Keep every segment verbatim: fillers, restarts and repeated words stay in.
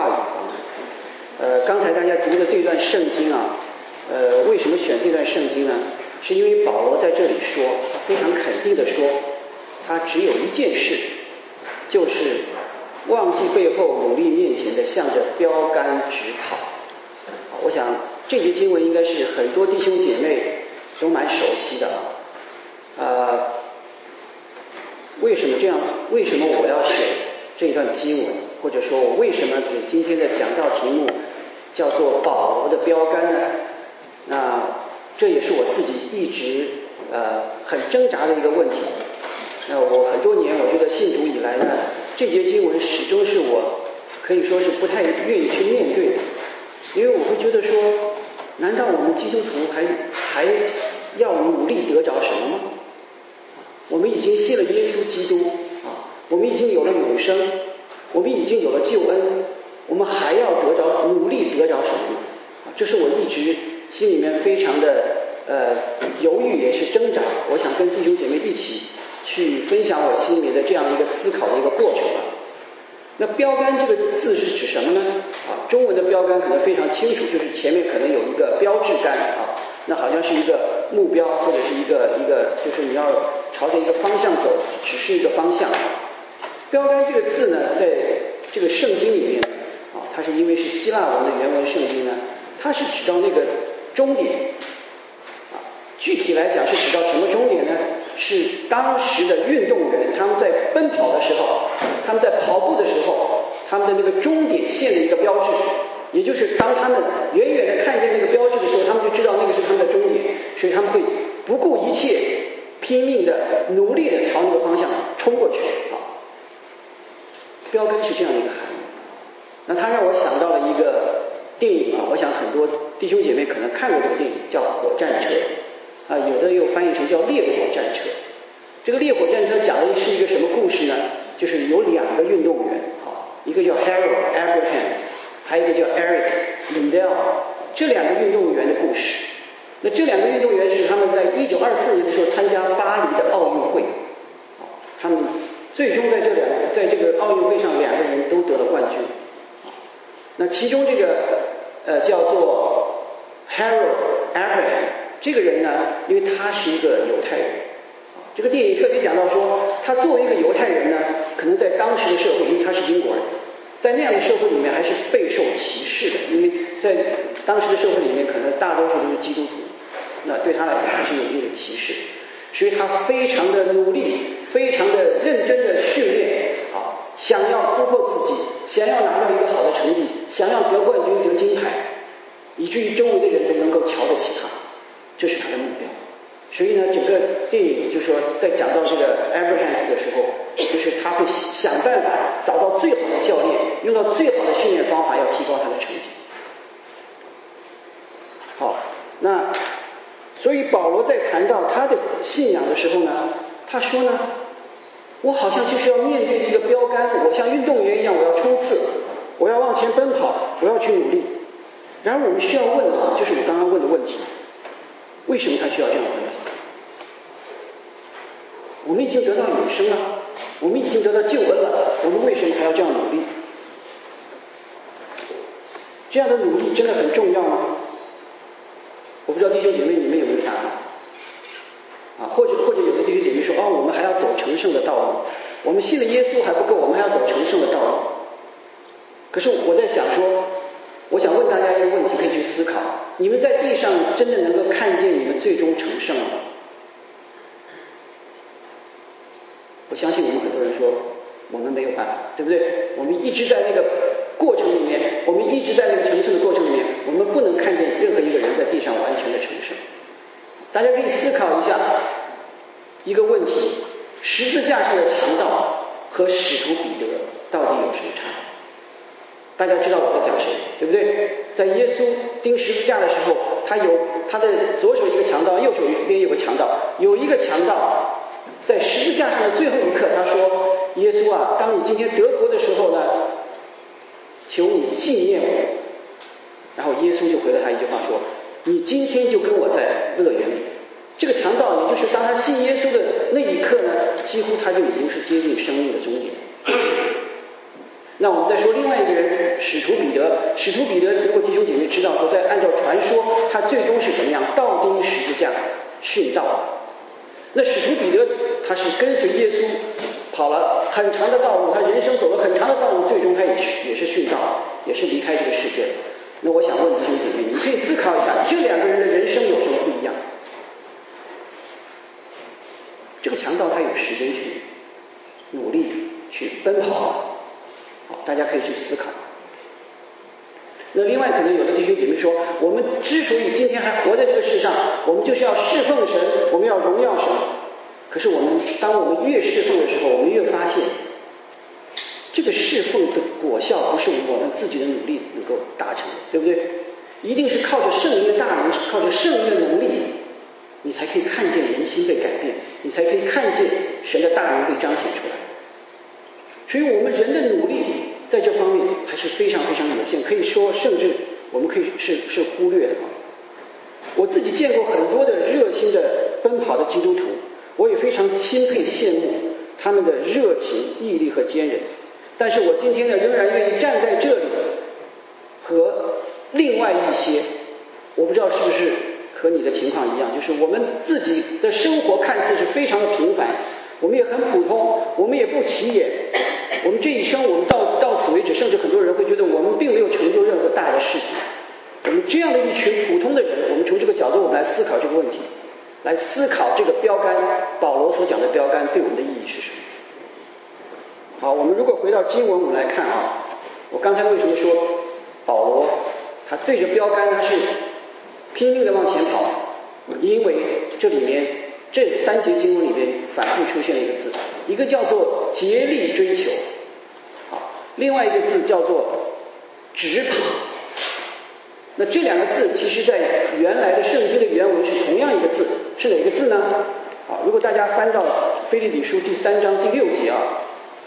话语啊。呃，刚才大家读的这段圣经啊，呃，为什么选这段圣经呢？是因为保罗在这里说，他非常肯定的说，他只有一件事，就是忘记背后，努力面前的，向着标杆直跑。我想这节经文应该是很多弟兄姐妹都蛮熟悉的啊。呃，为什么这样？为什么我要选这段经文？或者说我为什么给今天的讲道题目叫做保罗的标杆呢？那这也是我自己一直呃很挣扎的一个问题。那我很多年，我觉得信主以来呢，这节经文始终是我可以说是不太愿意去面对的，因为我会觉得说，难道我们基督徒还还要努力得着什么吗？我们已经信了耶稣基督啊，我们已经有了永生，我们已经有了救恩，我们还要得着努力得着什么呢？啊，这是我一直心里面非常的呃犹豫，也是挣扎。我想跟弟兄姐妹一起去分享我心里面的这样一个思考的一个过程啊。那标杆这个字是指什么呢？啊，中文的标杆可能非常清楚，就是前面可能有一个标志杆啊，那好像是一个目标或者是一个一个，就是你要朝着一个方向走，只是一个方向。标杆这个字呢，在这个圣经里面啊，它是因为是希腊文的原文圣经呢，它是指到那个终点啊。具体来讲是指到什么终点呢？是当时的运动员他们在奔跑的时候，他们在跑步的时候，他们的那个终点线的一个标志，也就是当他们远远的看见那个标志的时候，他们就知道那个是他们的终点，所以他们会不顾一切拼命的努力的朝那个方向冲过去啊。标杆是这样一个含义。那它让我想到了一个电影啊，我想很多弟兄姐妹可能看过这个电影，叫《火战车》啊，有的又翻译成叫《烈火战车》。这个烈火战车讲的是一个什么故事呢？就是有两个运动员啊，一个叫 Harold Abrahams， 还有一个叫 Eric Liddell， 这两个运动员的故事。那这两个运动员是他们在一九二四年的时候参加巴黎的奥运会，他们最终在这两个在这个奥运会上两个人都得了冠军。那其中这个呃叫做 Harold Abraham 这个人呢，因为他是一个犹太人，这个电影特别讲到说，他作为一个犹太人呢，可能在当时的社会，因为他是英国人，在那样的社会里面还是备受歧视的，因为在当时的社会里面，可能大多数都是基督徒，那对他来讲还是有一定的歧视，所以他非常的努力，非常的认真的训练啊，想要突破自己，想要拿到一个好的成绩，想要得冠军得金牌，以至于周围的人都能够瞧得起他，这是他的目标。所以呢，整个电影就说在讲到这个 Abrahams 的时候，就是他会想办法找到最好的教练，用到最好的训练方法，要提高他的成绩。好，那所以保罗在谈到他的信仰的时候呢，他说呢，我好像就是要面对一个标杆，我像运动员一样，我要冲刺，我要往前奔跑，我要去努力。然而我们需要问啊，就是我刚刚问的问题，为什么他需要这样奔跑？我们已经得到永生了，我们已经得到救恩了，我们为什么还要这样努力？这样的努力真的很重要吗？我不知道弟兄姐妹你们有没有答案啊？或者或者有的弟兄姐妹说，哦，我们还要走成圣的道路，我们信了耶稣还不够，我们还要走成圣的道路。可是我在想说，我想问大家一个问题，可以去思考：你们在地上真的能够看见你们最终成圣吗？我相信我们很多人说，我们没有办法，对不对？我们一直在那个过程里面，我们一直在那个成圣的过程里面，我们不能看见任何一个人在地上完全的成圣。大家可以思考一下一个问题：十字架上的强盗和使徒彼得到底有什么差别？大家知道我在讲谁，对不对？在耶稣钉十字架的时候，他有他的左手一个强盗，右手一边有个强盗，有一个强盗在十字架上的最后一刻，他说：耶稣啊，当你今天得国的时候呢，求你纪念我。然后耶稣就回了他一句话说：你今天就跟我在乐园里。这个强盗，也就是当他信耶稣的那一刻呢，几乎他就已经是接近生命的终点。那我们再说另外一个人，使徒彼使徒彼得，如果弟兄姐妹知道说，在按照传说，他最终是怎么样倒钉十字架殉道。那使徒彼得他是跟随耶稣跑了很长的道路，他人生走了很长的道路，最终他也是也是殉道，也是离开这个世界。那我想问弟兄姐妹，你可以思考一下，这两个人的人生有什么不一样？这个强盗他有时间去努力去奔跑，好，大家可以去思考。那另外可能有的弟兄姐妹说，我们之所以今天还活在这个世上，我们就是要侍奉神，我们要荣耀神。可是我们当我们越侍奉的时候，我们越发现这个侍奉的果效不是我们自己的努力能够达成的，对不对？一定是靠着圣灵的大能，靠着圣灵的能力，你才可以看见人心被改变，你才可以看见神的大能被彰显出来。所以我们人的努力在这方面还是非常非常有限，可以说甚至我们可以是是忽略的。我自己见过很多的热心的奔跑的基督徒，我也非常钦佩羡慕他们的热情、毅力和坚韧。但是我今天呢，仍然愿意站在这里，和另外一些，我不知道是不是和你的情况一样，就是我们自己的生活看似是非常的平凡，我们也很普通，我们也不起眼，我们这一生我们到到此为止，甚至很多人会觉得我们并没有成就任何大的事情。我们这样的一群普通的人，我们从这个角度我们来思考这个问题，来思考这个标杆，保罗所讲的标杆对我们的意义是什么。好，我们如果回到经文我们来看啊，我刚才为什么说保罗他对着标杆他是拼命的往前跑，因为这里面这三节经文里面反复出现了一个字，一个叫做竭力追求，好，另外一个字叫做直跑。那这两个字其实在原来的圣经的原文是同样一个字，是哪个字呢？好，如果大家翻到腓立比书第三章第六节啊，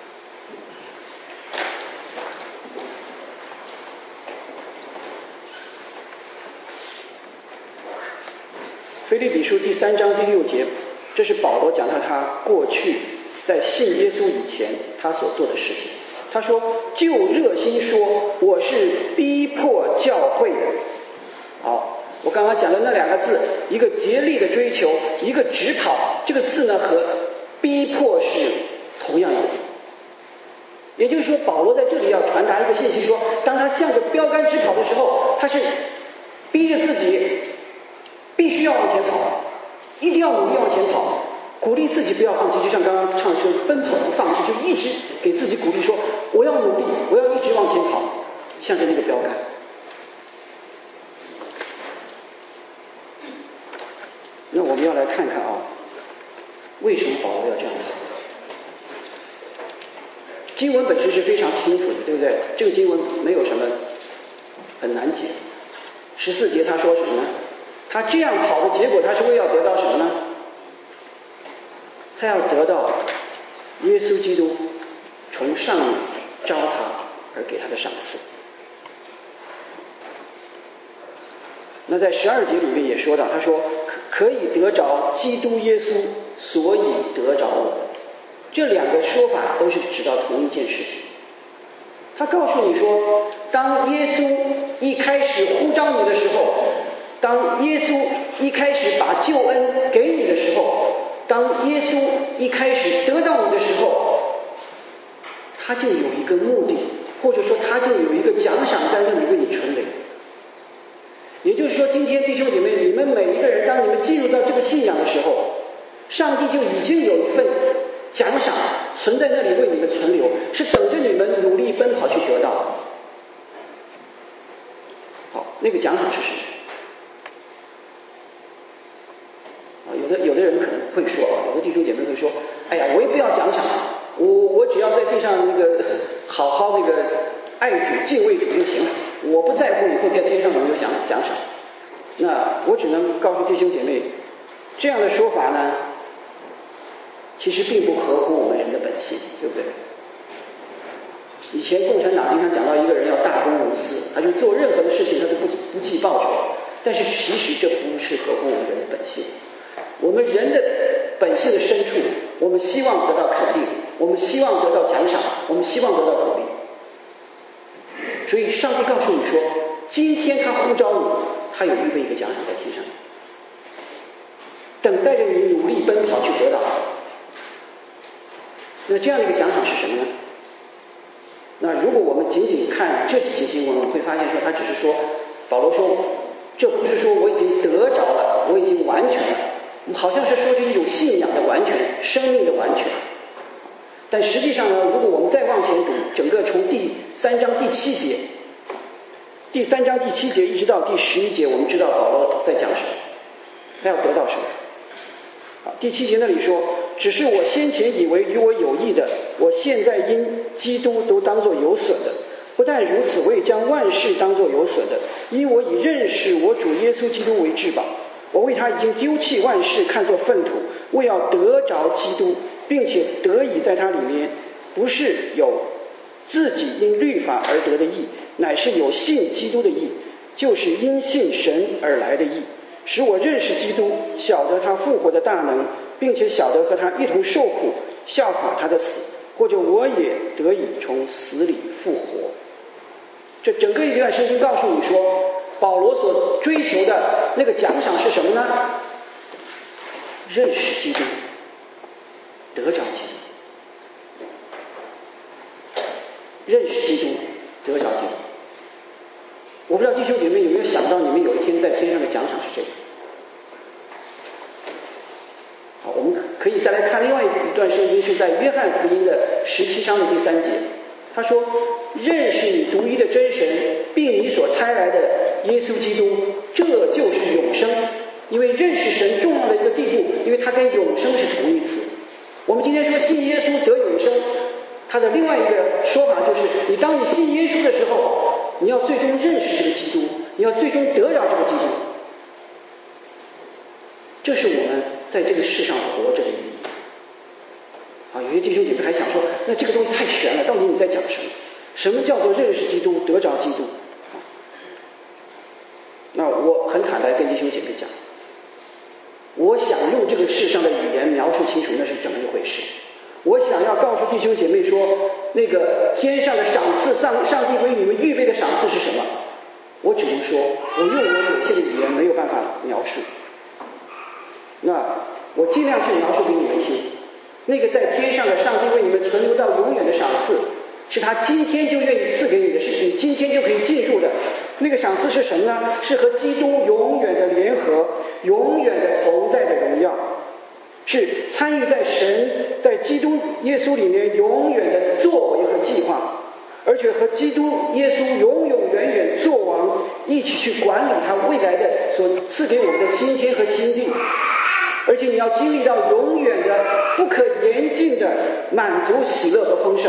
腓立比书第三章第六节，这是保罗讲到他过去在信耶稣以前他所做的事情。他说，就热心说，我是逼迫教会的。好，我刚刚讲的那两个字，一个竭力的追求，一个直跑，这个字呢和逼迫是同样一个字。也就是说，保罗在这里要传达一个信息说，当他向着标杆直跑的时候，他是逼着自己必须要往前跑，一定要努力往前跑，鼓励自己不要放弃，就像刚刚唱说奔跑不放弃，就一直给自己鼓励说，我要努力，我要一直往前跑，向着那个标杆。那我们要来看看啊，为什么保罗要这样跑？经文本身是非常清楚的，对不对？这个经文没有什么很难解。十四节他说什么呢？他这样跑的结果，他是为了得到什么呢？他要得到耶稣基督从上面召他而给他的赏赐。那在十二节里面也说到，他说可以得着基督耶稣，所以得着我。这两个说法都是指到同一件事情。他告诉你说，当耶稣一开始呼召你的时候，当耶稣一开始把救恩给你的时候，当耶稣一开始得到你的时候，他就有一个目的，或者说他就有一个奖赏在那里为你存留。也就是说，今天弟兄姐妹，你们每一个人，当你们进入到这个信仰的时候，上帝就已经有一份奖赏存在那里为你们存留，是等着你们努力奔跑去得到。好，那个奖赏是什么？啊，有的有的人可能会说啊，有的弟兄姐妹会说，哎呀，我也不要奖赏，我我只要在地上那个好好那个爱主敬畏主就行了，我不在乎以后在天上有没有奖奖赏。那我只能告诉弟兄姐妹，这样的说法呢，其实并不合乎我们人的本性，对不对？以前共产党经常讲到一个人要大公无私，他就做任何的事情他都不不计报酬，但是其实这不是合乎我们人的本性。我们人的本性的深处，我们希望得到肯定，我们希望得到奖赏，我们希望得到鼓励。 所以上帝告诉你说，今天他呼召你，他有预备一个奖赏在天上，等待着你努力奔跑去得到。那这样的一个奖赏是什么呢？那如果我们仅仅看这几节经文，我们会发现说，他只是说，保罗说，这不是说我已经得着了，我已经完全了，好像是说着一种信仰的完全，生命的完全。但实际上呢，如果我们再往前读，整个从第三章第七节，第三章第七节一直到第十一节，我们知道保罗在讲什么，他要得到什么。第七节那里说，只是我先前以为与我有益的，我现在因基督都当作有损的。不但如此，我也将万事当作有损的，因我以认识我主耶稣基督为至宝。我为他已经丢弃万事，看作粪土，为要得着基督，并且得以在他里面，不是有自己因律法而得的义，乃是有信基督的义，就是因信神而来的义，使我认识基督，晓得他复活的大能，并且晓得和他一同受苦，效法他的死，或者我也得以从死里复活。这整个一段圣经告诉你说，保罗所追求的那个奖赏是什么呢？认识基督，得着基督。认识基督，得着基督。我不知道弟兄姐妹有没有想到，你们有一天在天上的奖赏是这个。好，我们可以再来看另外一段圣经，是在约翰福音的十七章的第三节。他说，认识你独一的真神，并你所差来的耶稣基督，这就是永生。因为认识神重要的一个地步，因为它跟永生是同义词。我们今天说信耶稣得永生，它的另外一个说法就是，你当你信耶稣的时候，你要最终认识这个基督，你要最终得着这个基督。这是我们在这个世上活着的意义。啊，有些弟兄姐妹还想说，那这个东西太玄了，到底你在讲什么？什么叫做认识基督，得着基督？啊，那我很坦白跟弟兄姐妹讲，我想用这个世上的语言描述清楚，那是怎么一回事。我想要告诉弟兄姐妹说，那个天上的赏赐，上上帝为你们预备的赏赐是什么？我只能说，我用我有限的语言没有办法描述。那我尽量去描述给你们听。那个在天上的上帝为你们存留到永远的赏赐，是他今天就愿意赐给你的，是你今天就可以进入的。那个赏赐是什么呢？是和基督永远的联合，永远的同在的荣耀，是参与在神在基督耶稣里面永远的作为和计划，而且和基督耶稣永永远远作王，一起去管理他未来的所赐给我们的新天和新地。而且你要经历到永远的不可言尽的满足、喜乐和丰盛。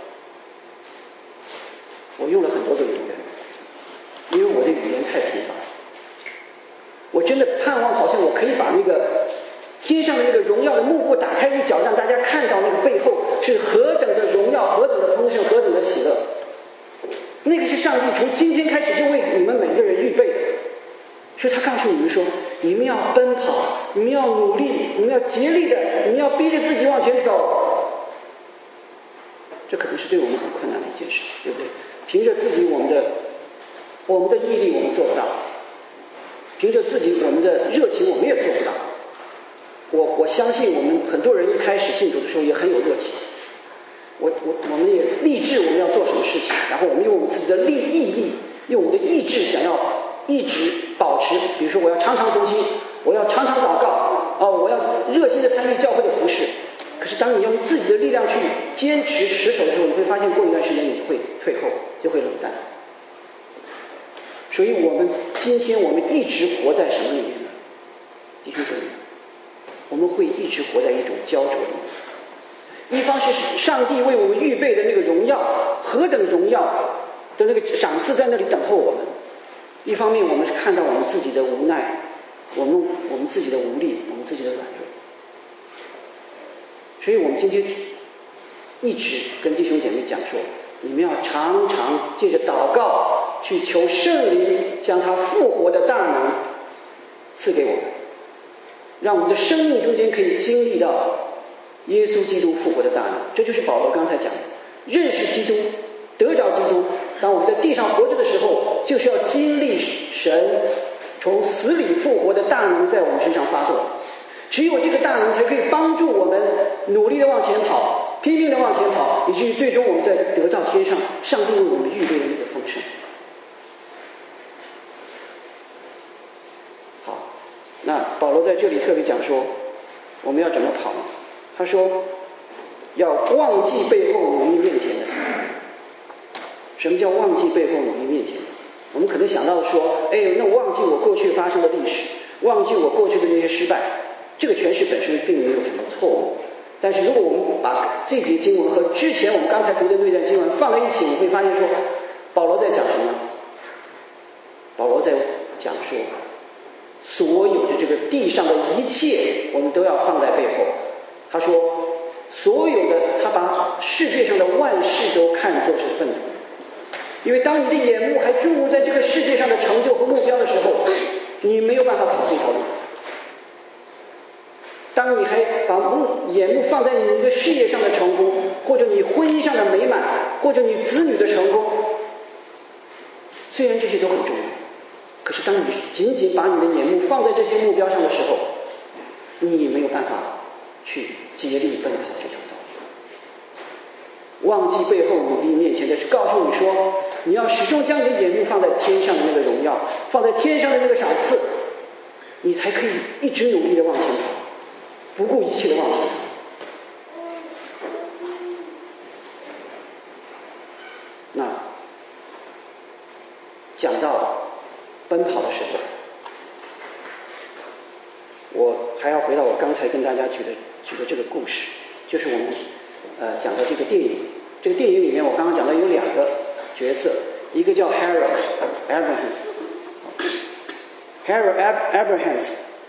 我用了很多个语言，因为我的语言太贫乏。我真的盼望好像我可以把那个天上的那个荣耀的幕布打开一角，让大家看到那个背后是何等的荣耀，何等的丰盛，何等的喜乐。那个是上帝从今天开始就为你们每个人预备的。所以他告诉你们说，你们要奔跑，你们要努力，你们要竭力的，你们要逼着自己往前走。这可能是对我们很困难的一件事，对不对？凭着自己我们的我们的毅力我们做不到，凭着自己我们的热情我们也做不到。我我相信我们很多人一开始信主的时候也很有热情，我我我们也立志我们要做什么事情，然后我们用我们自己的力毅力，用我们的意志想要一直保持，比如说我要常常读经，我要常常祷告，啊、呃，我要热心的参与教会的服事。可是当你用自己的力量去坚持持守的时候，你会发现过一段时间你就会退后，就会冷淡。所以我们今天我们一直活在什么里面呢？弟兄姐妹，我们会一直活在一种焦灼里面。一方是上帝为我们预备的那个荣耀，何等荣耀的那个赏赐在那里等候我们。一方面我们是看到我们自己的无奈，我们我们自己的无力，我们自己的软弱。所以我们今天一直跟弟兄姐妹讲说，你们要常常借着祷告去求圣灵将他复活的大能赐给我们，让我们的生命中间可以经历到耶稣基督复活的大能。这就是保罗刚才讲的，认识基督，得着基督， 当我们在地上活着的时候，就是要经历神从死里复活的大能在我们身上发动。只有这个大能才可以帮助我们努力的往前跑，拼命的往前跑，以至于最终我们在得到天上上帝为我们预备的那个丰盛。好，那保罗在这里特别讲说，我们要怎么跑呢？他说要忘记背后努力面前的。什么叫忘记背后努力面前的？我们可能想到说，哎，那我忘记我过去发生的历史，忘记我过去的那些失败，这个诠释本身并没有什么错误。但是如果我们把这节经文和之前我们刚才读的那段经文放在一起，我们会发现说，保罗在讲什么？保罗在讲说，所有的这个地上的一切，我们都要放在背后。他说，所有的，他把世界上的万事都看作是粪土。因为当你的眼目还注目在这个世界上的成就和目标的时候，你没有办法跑这条路。当你还把眼目放在你的事业上的成功，或者你婚姻上的美满，或者你子女的成功，虽然这些都很重要，可是当你仅仅把你的眼目放在这些目标上的时候，你没有办法去竭力奔跑这条道路。忘记背后努力面前的，是告诉你说，你要始终将你的眼目放在天上的那个荣耀，放在天上的那个赏赐，你才可以一直努力的往前跑，不顾一切的往前跑。那讲到奔跑的时候，我还要回到我刚才跟大家举的举的这个故事，就是我们呃讲的这个电影。这个电影里面我刚刚讲到有两个角色，一个叫 Harold Abrahams，Harold Abrahams，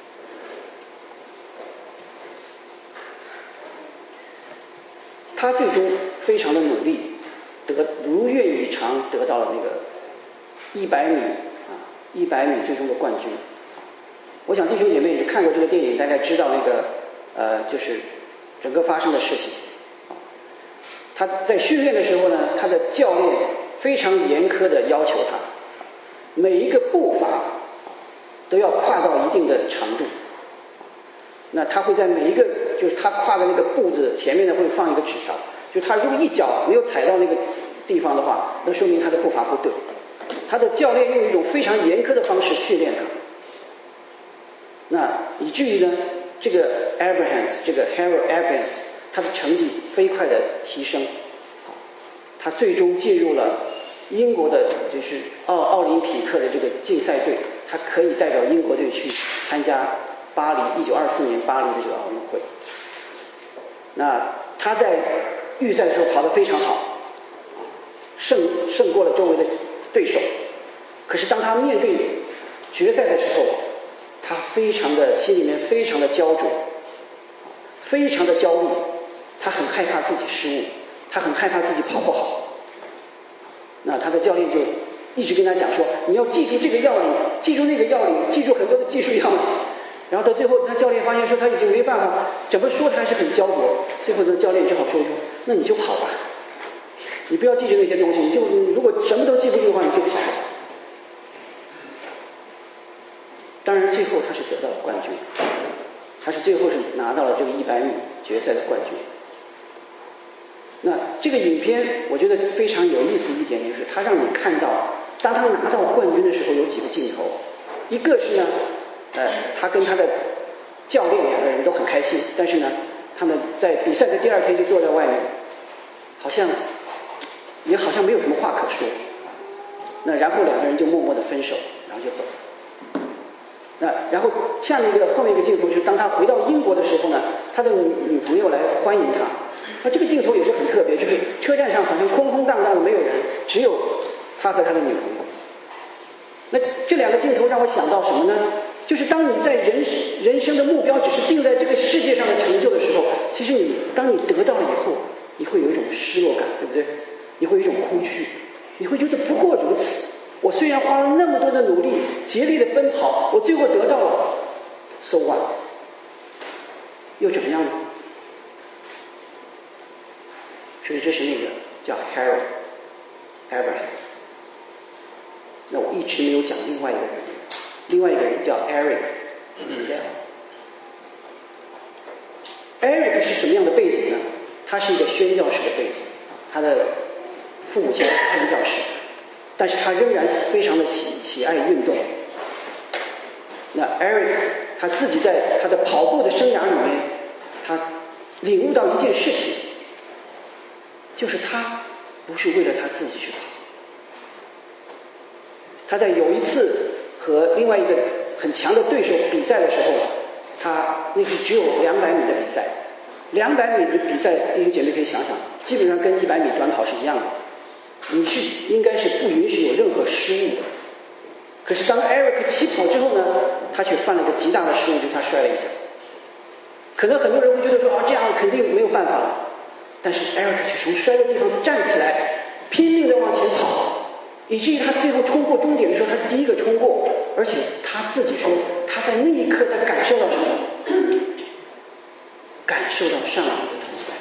他最终非常的努力，得如愿以偿得到了那个一百米啊一百米最终的冠军。我想弟兄姐妹你看过这个电影，大概知道那个呃就是整个发生的事情。他在训练的时候呢，他的教练非常严苛的要求他，每一个步伐都要跨到一定的长度。那他会在每一个就是他跨的那个步子前面呢会放一个纸条，就他如果一脚没有踩到那个地方的话，那说明他的步伐不对。他的教练用一种非常严苛的方式训练他，那以至于呢，这个 Abrahams 这个 Harold Abrahams他的成绩飞快的提升，他最终进入了英国的就是奥奥林匹克的这个竞赛队，他可以代表英国队去参加巴黎一九二四年巴黎的这个奥运会。那他在预赛的时候跑得非常好，胜胜过了周围的对手。可是当他面对决赛的时候，他非常的心里面非常的焦灼，非常的焦虑，他很害怕自己失误，他很害怕自己跑不好。那他的教练就一直跟他讲说，你要记住这个要领，记住那个要领，记住很多的技术要领。然后到最后他教练发现说他已经没办法，怎么说他还是很焦灼。最后呢教练只好说一说，那你就跑吧，你不要记住那些东西，你就如果什么都记不住的话你就跑。当然最后他是得到了冠军，他是最后是拿到了这个一百米决赛的冠军。那这个影片我觉得非常有意思一点，就是他让你看到当他拿到冠军的时候有几个镜头。一个是呢呃，他跟他的教练两个人都很开心，但是呢他们在比赛的第二天就坐在外面，好像也好像没有什么话可说。那然后两个人就默默的分手，然后就走了。那然后下面一个后面一个镜头就是当他回到英国的时候呢，他的女女朋友来欢迎他。那这个镜头也是很特别，就是车站上好像空空荡荡的没有人，只有他和他的女朋友。那这两个镜头让我想到什么呢？就是当你在人人生的目标只是定在这个世界上的成就的时候，其实你当你得到了以后，你会有一种失落感，对不对？你会有一种空虚，你会觉得不过如此。我虽然花了那么多的努力，竭力的奔跑，我最后得到了 ，so what？ 又怎么样呢？所以这是那个叫 Harold Abrahams， 那我一直没有讲另外一个人，另外一个人叫 Eric Liddell。Eric 是什么样的背景呢？他是一个宣教士的背景，他的父母亲是宣教士，但是他仍然非常的喜喜爱运动。那 Eric 他自己在他的跑步的生涯里面，他领悟到一件事情，就是他不是为了他自己去跑。他在有一次和另外一个很强的对手比赛的时候，他那是只有两百米的比赛，两百米的比赛，弟兄姐妹可以想想，基本上跟一百米短跑是一样的，你是应该是不允许有任何失误的。可是当 Eric 起跑之后呢，他却犯了个极大的失误，就是他摔了一跤。可能很多人会觉得说啊，这样肯定没有办法了，但是 Eric 却从摔的地方站起来，拼命的往前跑，以至于他最后冲过终点的时候，他是第一个冲过，而且他自己说，他在那一刻他感受到什么？感受到上帝的同在。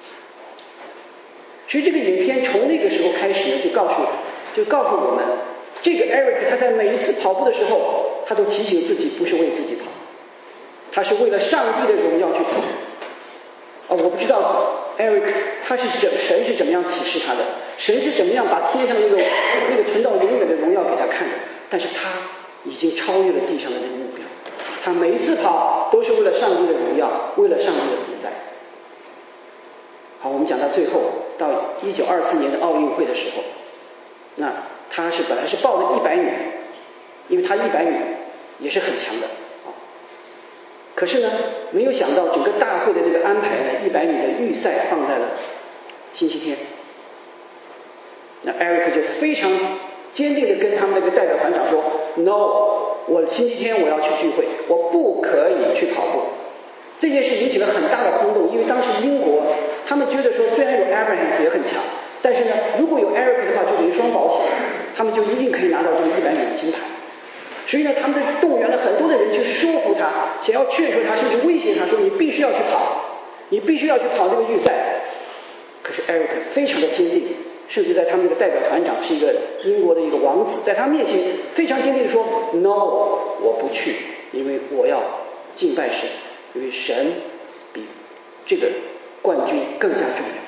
所以这个影片从那个时候开始呢，就告诉就告诉我们，这个 Eric 他在每一次跑步的时候，他都提醒自己不是为自己跑，他是为了上帝的荣耀去跑。啊，我不知道 Eric 他是怎神是怎么样启示他的，神是怎么样把天上那个那个存到永远的荣耀给他看的，但是他已经超越了地上的那个目标，他每一次跑都是为了上帝的荣耀，为了上帝的同在。好，我们讲到最后，到一九二四年的奥运会的时候，那他是本来是报的一百米，因为他一百米也是很强的啊。可是呢，没有想到整个大会的这个安排呢，一百米的预赛放在了星期天。那 Eric 就非常坚定的跟他们那个代表团长说 ：“No， 我星期天我要去聚会，我不可以去跑步。”这件事引起了很大的轰动，因为当时英国他们觉得说，虽然有 Abraham 也很强，但是呢，如果有 Eric 的话，就等于双保险，他们就一定可以拿到这个一百米的金牌。所以呢，他们动员了很多的人去说服他，想要劝说他，甚至威胁他说：“你必须要去跑，你必须要去跑这个预赛。”可是 Eric 非常的坚定，甚至在他们那个代表团长是一个英国的一个王子，在他面前非常坚定的说 ：“No， 我不去，因为我要敬拜神，因为神比这个冠军更加重要。”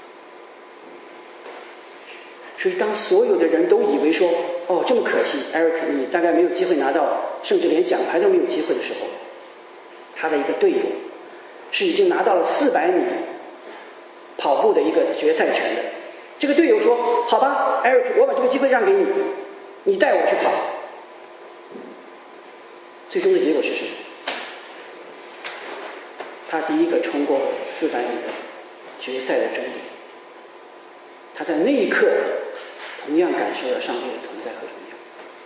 所以当所有的人都以为说，哦，这么可惜 Eric 你大概没有机会拿到，甚至连奖牌都没有机会的时候，他的一个队友是已经拿到了四百米跑步的一个决赛权的。这个队友说，好吧 Eric， 我把这个机会让给你，你带我去跑。最终的结果是什么？他第一个冲过四百米的决赛的终点，他在那一刻同样感受到上帝的同在和荣耀。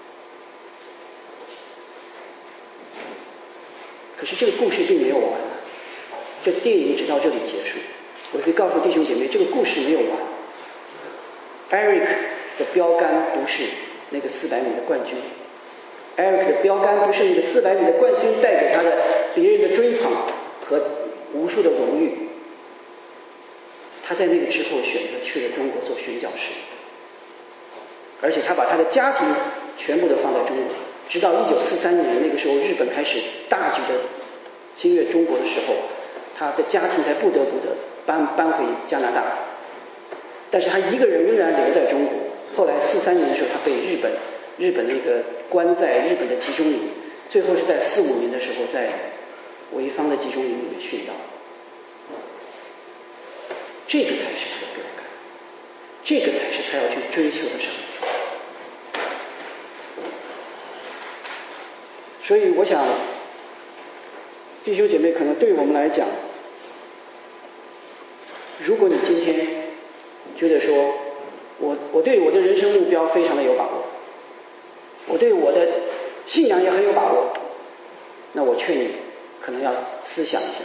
可是这个故事并没有完，这电影只到这里结束。我可以告诉弟兄姐妹，这个故事没有完。Eric 的标杆不是那个四百米的冠军， Eric 的标杆不是那个四百米的冠军带给他的别人的追捧和无数的荣誉。他在那个之后选择去了中国做宣教士，而且他把他的家庭全部都放在中国，直到一九四三年，那个时候日本开始大举的侵略中国的时候，他的家庭才不得不的搬搬回加拿大。但是他一个人仍然留在中国。后来四三年的时候，他被日本日本那个关在日本的集中营，最后是在四五年的时候在潍坊的集中营里面殉道。这个才是他的标杆，这个才是他要去追求的赏赐。所以我想，弟兄姐妹，可能对我们来讲，如果你今天觉得说我我对我的人生目标非常的有把握，我对我的信仰也很有把握，那我劝你可能要思想一下。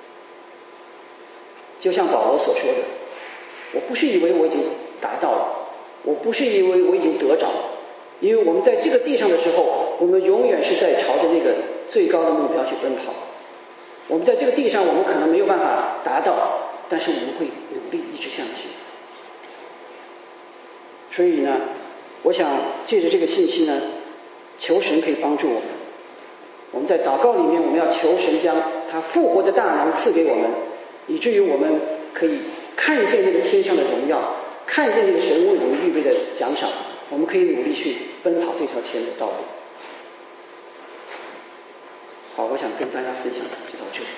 就像保罗所说的，我不是以为我已经达到了，我不是以为我已经得着了，因为我们在这个地上的时候，我们永远是在朝着那个最高的目标去奔跑。我们在这个地上，我们可能没有办法达到，但是我们会努力一直向前。所以呢， 我想借着这个信息呢，求神可以帮助我们。我们在祷告里面，我们要求神将他复活的大能赐给我们，以至于我们可以看见那个天上的荣耀，看见那个神为我们预备的奖赏，我们可以努力去奔跑这条前的道路。好，我想跟大家分享就到这里，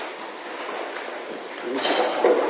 我们一起祷告。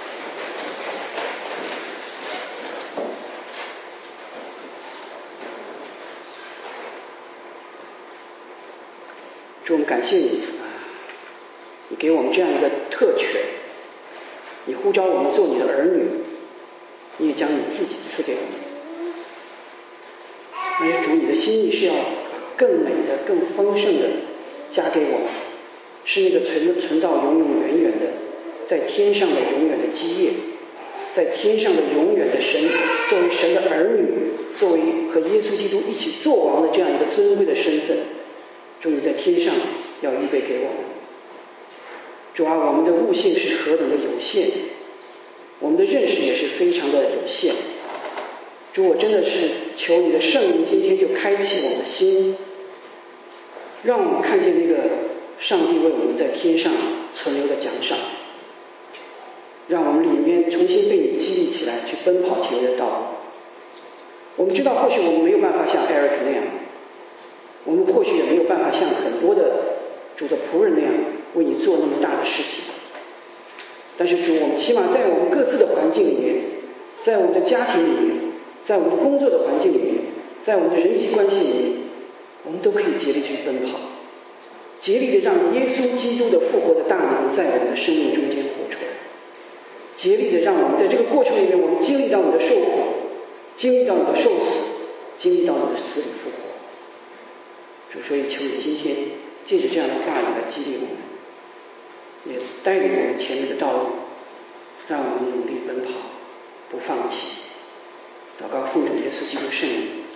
主，我们感谢你啊，你给我们这样一个特权，你呼召我们做你的儿女，你也将你自己赐给我们。但是主，你的心意是要更美的、更丰盛的加给我们，是那个存存到永永远远的，在天上的永远的基业，在天上的永远的神，作为神的儿女，作为和耶稣基督一起作王的这样一个尊贵的身份，主你在天上要预备给我们。主啊，我们的悟性是何等的有限，我们的认识也是非常的有限。主，我真的是求你的圣灵今天就开启我们的心，让我们看见那个上帝为我们在天上存留的奖赏，让我们里面重新被你激励起来，去奔跑前面的道路。我们知道或许我们没有办法像 Eric 那样，我们或许也没有办法像很多的主的仆人那样为你做那么大的事情，但是主，我们起码在我们各自的环境里面，在我们的家庭里面，在我们的工作的环境里面，在我们的人际关系里面，我们都可以竭力去奔跑，竭力的让耶稣基督的复活的大能在我们的生命中间活出来，竭力的让我们在这个过程里面，我们经历到你的受苦，经历到你的受死，经历到你的死里复活。主，所以求你今天借着这样的话语来激励我们，也带领我们前面的道路，让我们努力奔跑，不放弃。祷告奉主耶稣基督圣名。